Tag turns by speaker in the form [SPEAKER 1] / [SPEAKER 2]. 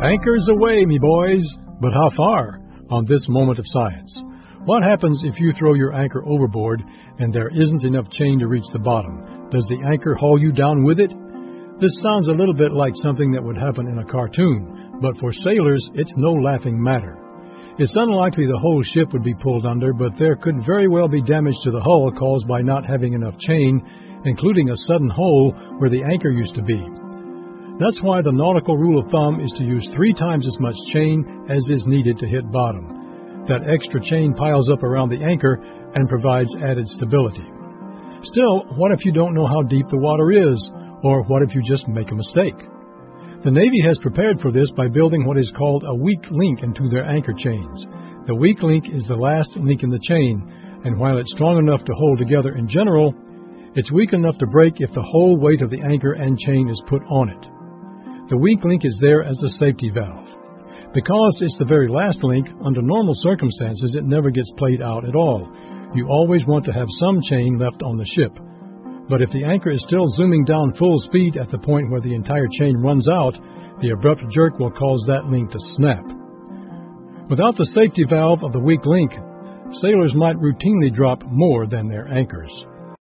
[SPEAKER 1] Anchors away, me boys. But how far on this moment of science? What happens if you throw your anchor overboard and there isn't enough chain to reach the bottom? Does the anchor haul you down with it? This sounds a little bit like something that would happen in a cartoon, but for sailors, it's no laughing matter. It's unlikely the whole ship would be pulled under, but there could very well be damage to the hull caused by not having enough chain, including a sudden hole where the anchor used to be. That's why the nautical rule of thumb is to use 3 times as much chain as is needed to hit bottom. That extra chain piles up around the anchor and provides added stability. Still, what if you don't know how deep the water is? Or what if you just make a mistake? The Navy has prepared for this by building what is called a weak link into their anchor chains. The weak link is the last link in the chain, and while it's strong enough to hold together in general, it's weak enough to break if the whole weight of the anchor and chain is put on it. The weak link is there as a safety valve. Because it's the very last link, under normal circumstances it never gets played out at all. You always want to have some chain left on the ship. But if the anchor is still zooming down full speed at the point where the entire chain runs out, the abrupt jerk will cause that link to snap. Without the safety valve of the weak link, sailors might routinely drop more than their anchors.